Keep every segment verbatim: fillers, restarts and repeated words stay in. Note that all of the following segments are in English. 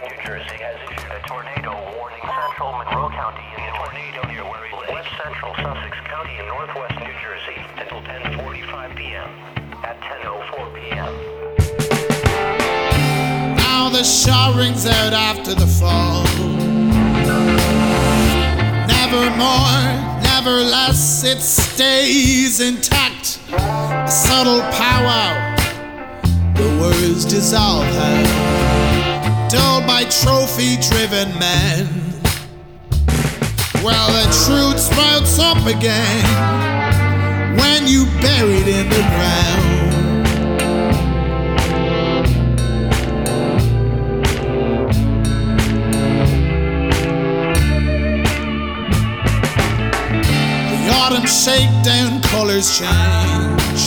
New Jersey has issued a tornado warning. Central Monroe County in a tornado near where he lives. West Central Sussex County in northwest New Jersey until ten forty-five p.m. At ten oh four p.m. Now the shah rings out after the fall. Nevermore, never less, it stays intact. A subtle powwow, the words dissolve her, dulled by trophy-driven men. Well, the truth sprouts up again when you bury it in the ground. Autumn shakedown, colors change,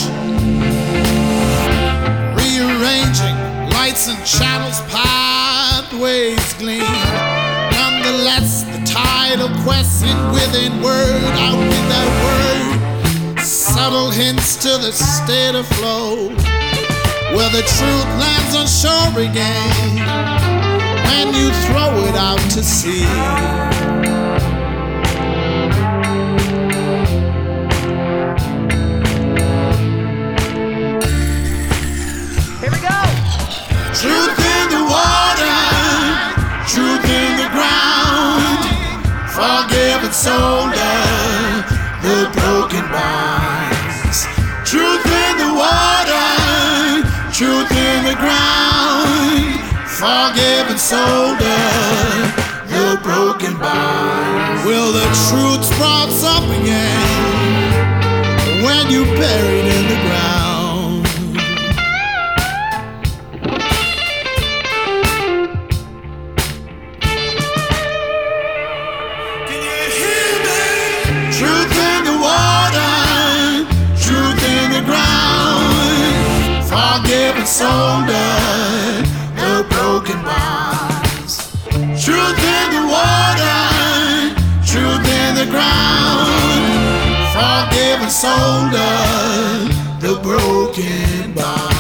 rearranging lights and channels, pathways gleam. Nonetheless, the tidal question within word, out without word, subtle hints to the state of flow, where the truth lands on shore again when you throw it out to sea. Truth in the water, truth in the ground, forgiven soldier, the broken bonds. Truth in the water, truth in the ground, forgiven soldier, the broken bonds. Will the truth sprouts up again when you buried in the ground? Truth in the water, truth in the ground, forgiven soldier, the broken bonds. Truth in the water, truth in the ground, forgiven soldier, the broken bonds.